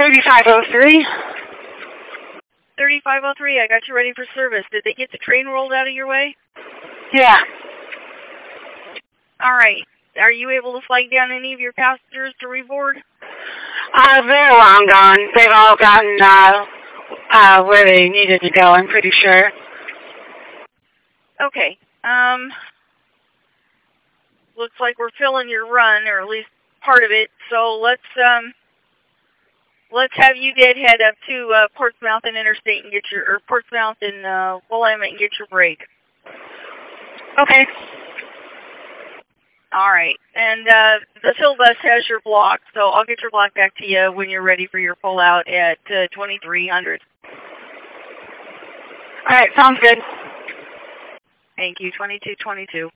3503. 3503, I got you ready for service. Did they get the train rolled out of your way? Yeah. All right. Are you able to flag down any of your passengers to reboard? They're long gone. They've all gotten where they needed to go, I'm pretty sure. Okay. Looks like we're filling your run, or at least part of it. So let's have you head up to Portsmouth and Interstate and get your, or Portsmouth and Willamette and get your break. Okay. All right. And the fill bus has your block, so I'll get your block back to you when you're ready for your pull-out at 2300. All right, sounds good. Thank you, 2222.